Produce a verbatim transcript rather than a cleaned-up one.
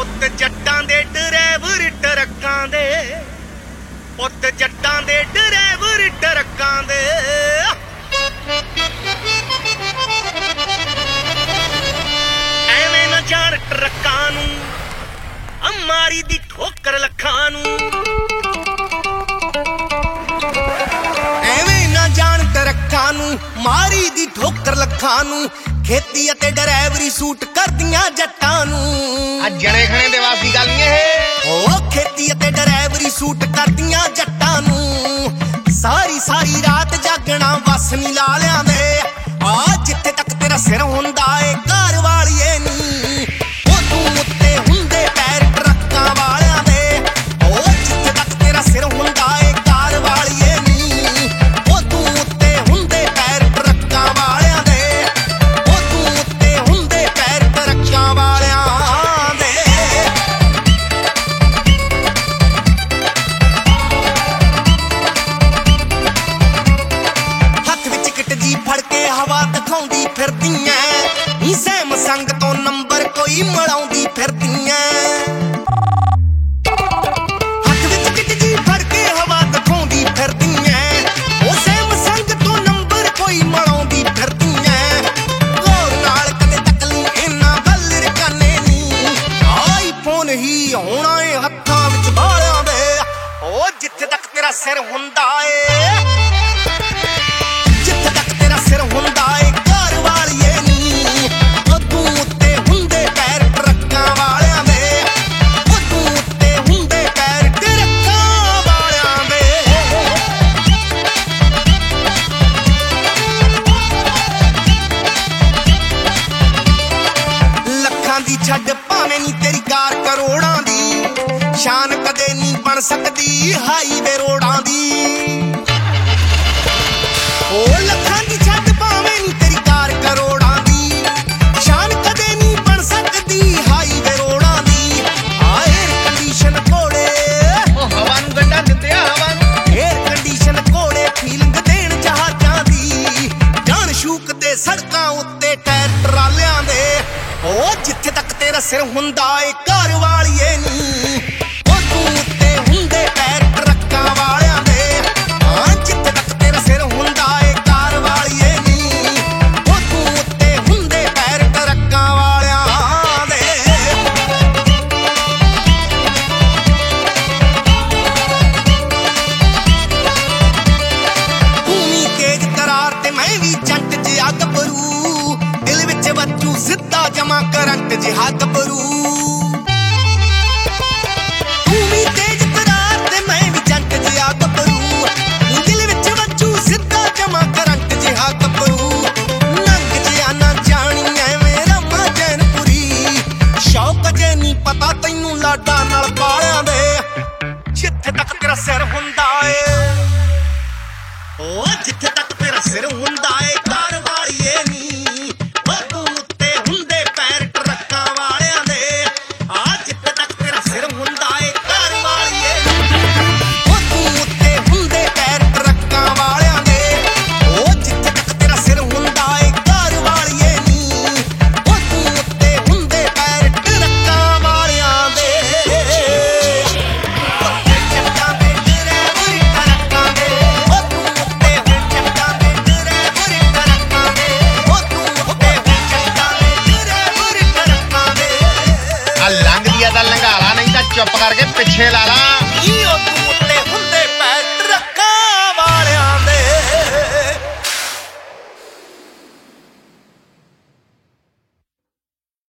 ਪੁੱਤ ਜੱਟਾਂ ਦੇ ਡਰਾਈਵਰ ਟਰੱਕਾਂ ਦੇ, ਪੁੱਤ ਜੱਟਾਂ ਦੇ ਡਰਾਈਵਰ ਟਰੱਕਾਂ ਦੇ। ਐਵੇਂ ਨਾ ਜਾਣ ਟਰੱਕਾਂ ਨੂੰ, ਅਮਾਰੀ ਦੀ ਠੋਕਰ ਲੱਖਾਂ ਨੂੰ। ਐਵੇਂ ਨਾ ਜਾਣ ਟਰੱਕਾਂ ਨੂੰ, ਮਾਰੀ ਦੀ ਠੋਕਰ ਲੱਖਾਂ ਨੂੰ। ਖੇਤੀ ਅਤੇ ਡਰਾਈਵਰੀ ਸੂਟ ਕਰਦੀਆਂ ਜੱਟਾਂ ਨੂੰ। ਆ ਜਣੇ ਖਣੇ ਦੇ ਵਾਸੀ ਗੱਲ ਨਹੀਂ ਇਹ। ਉਹ ਖੇਤੀ ਅਤੇ ਡਰਾਈਵਰੀ ਸੂਟ ਕਰਦੀਆਂ ਜੱਟਾਂ ਨੂੰ। ਸਾਰੀ ਸਾਰੀ ਰਾਤ ਜਾਗਣਾ ਵਸ ਨੀ ਲਾਲਿਆਂ ਦੇ। ਆ ਜਿੱਥੇ ਤੱਕ ਤੇਰਾ ਸਿਰ ਹੁੰਦਾ ਏ ਘਰ ਵਾਲੀਏ ਨੀ, ਉਹ ਤੂੰ ਉੱਤੇ ਹੁੰਦੇ ਪੈਰ ਟਰੱਕਾਂ ਵਾਲਿਆਂ ਦੇ। ਉਹ ਜਿੱਥੇ ਤੱਕ ਤੇਰਾ ਸਿਰ ਹੁੰਦਾ ਏ ਘਰ ਵਾਲੀਏ ਨੀ, ਉਹ ਤੂੰ ਉੱਤੇ ਹੁੰਦੇ ਪੈਰ ਟਰੱਕਾਂ ਵਾਲਿਆਂ ਦੇ। ਉਹ ਤੂੰ ਉੱਤੇ ਹੁੰਦੇ ਪੈਰ ਟਰੱਕਾਂ ਵਾਲਿਆਂ ਦੇ। ਹੱਥ ਵਿੱਚ ਕਿਟ ਜੀ ਫੜ ਕੇ ਹਵਾ ਦਿਖਾਉਂਦੀ ਫਿਰਦੀਆਂ, ਨੀ ਸਹਿਮ ਸੰਗ ਤੋਂ ਨੰਬਰ ਕੋਈ ਮਲਾਉਂਦੀ ਫਿਰਦੀਆਂ। ਹੱਥ ਵਿੱਚ ਕਿਟ ਜੀ ਫੜ ਕੇ ਹਵਾ ਦਿਖਾਉਂਦੀ ਫਿਰਦੀਆਂ, ਉਹ ਸਹਿਮ ਸੰਗ ਤੋਂ ਨੰਬਰ ਕੋਈ ਮਲਾਉਂਦੀ ਫਿਰਦੀਆਂ। ਗੌਰ ਨਾਲ ਕਦੇ ਤੱਕਲੀ ਇਹਨਾਂ ਵੱਲ ਰਕਾਨੇ ਨੀ, ਆਈਫੋਨ ਹੀ ਆਉਣਾ ਏ ਹੱਥਾਂ ਵਿੱਚ ਬਾਲਿਆਂ ਦੇ। ਉਹ ਜਿੱਥੇ ਤੱਕ ਤੇਰਾ ਸਿਰ ਹੁੰਦਾ ਏ, ਜਿੱਥੇ ਤੱਕ ਤੇਰਾ ਸਿਰ ਹੁੰਦਾ ਏ ਘਰ ਵਾਲੀਏ ਨੀ, ਉਹ ਤੂੰ ਉੱਤੇ ਹੁੰਦੇ ਪੈਰ ਟਰੱਕਾਂ ਵਾਲਿਆਂ ਦੇ। ਉਹ ਤੂੰ ਉੱਤੇ ਹੁੰਦੇ ਪੈਰ ਟਰੱਕਾਂ ਵਾਲਿਆਂ ਦੇ। ਲੱਖਾਂ ਦੀ ਛੱਡ ਭਾਵੇਂ ਨੀ ਤੇਰੀ ਕਾਰ ਕਰੋੜਾਂ ਦੀ, ਸ਼ਾਨ ਕਦੇ ਨੀ ਬਣ ਸਕਦੀ ਹਾਈਵੇ ਰੋਡਾਂ ਦੀ। ਉਹ ਲੱਖਾਂ ਦੀ ਛੱਡ ਭਾਵੇਂ ਨੀ ਤੇਰੀ ਕਾਰ ਕਰੋੜਾਂ ਦੀ, ਸ਼ਾਨ ਕਦੇ ਨੀ ਬਣ ਸਕਦੀ ਹਾਈਵੇ ਰੋਡਾਂ ਦੀ। ਆ ਏਅਰ ਕੰਡੀਸ਼ਨ ਘੋੜੇ, ਉਹ ਹਵਾ ਨੂੰ ਗੰਢਾ ਦਿੰਦੇ ਆ ਹਵਾ ਨੂੰ। ਏਅਰ ਕੰਡੀਸ਼ਨ ਘੋੜੇ ਫੀਲਿੰਗ ਦੇਣ ਜਹਾਜ਼ਾਂ ਦੀ। ਜਾਨ ਸ਼ੂਕਦੇ ਸੜਕਾਂ ਉੱਤੇ ਟਾਇਰ ਟਰਾਲਿਆਂ ਦੇ। ਉਹ ਜਿੱਥੇ ਤੱਕ ਤੇਰਾ ਸਿਰ ਹੁੰਦਾ ਏ ਘਰ ਵਾਲੀਏ ਨੀ, ਉਹ ਤੂੰ ਉੱਤੇ ਹੁੰਦੇ ਪੈਰ ਟਰੱਕਾਂ ਵਾਲਿਆਂ ਦੇ। ਹਾਂ ਜਿੱਥੇ ਤੱਕ ਤੇਰਾ ਸਿਰ ਹੁੰਦਾ ਏ ਘਰ ਵਾਲੀਏ ਨੀ, ਉਹ ਤੂੰ ਉੱਤੇ ਹੁੰਦੇ ਪੈਰ ਟਰੱਕਾਂ ਵਾਲਿਆਂ ਦੇ। ਤੂੰ ਵੀ ਤੇਜ਼ ਤਰਾਰ ਤੇ ਮੈਂ ਵੀ ਜੰਟ ਜਿਹਾ ਗੱਭਰੂ, ਦਿਲ ਵਿੱਚ ਵੱਜੂ ਸਿੱਧਾ ਜਮਾ ਕਰੰਟ ਜਿਹਾ ਗੱਭਰੂ। ਤੂੰ ਵੀ ਤੇਜ਼ ਤਰਾਰ ਤੇ ਮੈਂ ਵੀ ਜੰਟ ਜਿਹਾ ਗੱਭਰੂ, ਦਿਲ ਵਿੱਚ ਵੱਜੂ ਸਿੱਧਾ ਜਮਾ ਕਰੰਟ ਜਿਹਾ ਗੱਭਰੂ। ਨੰਗ ਜਿਹਾ ਨਾ ਜਾਣੀ ਐਵੇਂ ਰਮਾ ਜੈਨਪੁਰੀ, ਸ਼ੌਕ ਜੇ ਨੀ ਪਤਾ ਤੈਨੂੰ ਲਾਡਾ ਨਾਲ ਪਾਲਿਆਂ ਦੇ। ਜਿੱਥੇ ਤੱਕ ਤੇਰਾ ਸਿਰ ਹੁੰਦਾ ਏ, ਉਹ ਜਿੱਥੇ ਤੱਕ ਤੇਰਾ ਸਿਰ ਹੁੰਦਾ ਏ ਘਰ ਵਾਲੀਏ ਨੀ, ਉਹ ਤੂੰ ਉੱਤੇ ਹੁੰਦੇ ਪੈਰ ਟਰੱਕਾਂ ਵਾਲਿਆਂ ਦੇ। ਆ ਜਿੱਥੇ ਤੱਕ ਤੇਰਾ ਸਿਰ ਹੁੰਦਾ ਏ ਘਰ ਵਾਲੀਏ ਨੀ, ਉਹ ਤੂੰ ਉੱਤੇ ਹੁੰਦੇ ਪੈਰ ਟਰੱਕਾਂ ਵਾਲਿਆਂ ਦੇ। ਉਹ ਜਿੱਥੇ ਤੱਕ ਤੇਰਾ ਸਿਰ ਹੁੰਦਾ ਏ ਘਰ ਵਾਲੀਏ ਨੀ, ਉਹ ਤੂੰ ਉੱਤੇ ਹੁੰਦੇ ਪੈਰ ਟਰੱਕਾਂ ਵਾਲਿਆਂ ਦੇ। ਜੱਟਾਂ ਦੇ ਡਰਾਈਵਰ ਟਰੱਕਾਂ ਦੇ, ਉਹ ਤੂੰ ਉੱਤੇ ਹੁਣ ਜੱਟਾਂ ਦੇ ਡਰਾਈਵਰ ਟਰੱਕਾਂ ਦੇ। ਉਹ ਤੂੰ ਉੱਤੇ ਹੁਣ ਜੱਟਾਂ ਦੇ ਡਰਾਈਵਰ ਟਰੱਕਾਂ ਦੇ। ਆ ਲੰਘਦੀ ਆ ਤਾਂ ਲੰਘਾ ਲਾ, ਨਹੀਂ ਤਾਂ ਚੁੱਪ ਕਰਕੇ ਪਿੱਛੇ ਲਾ ਲਾ।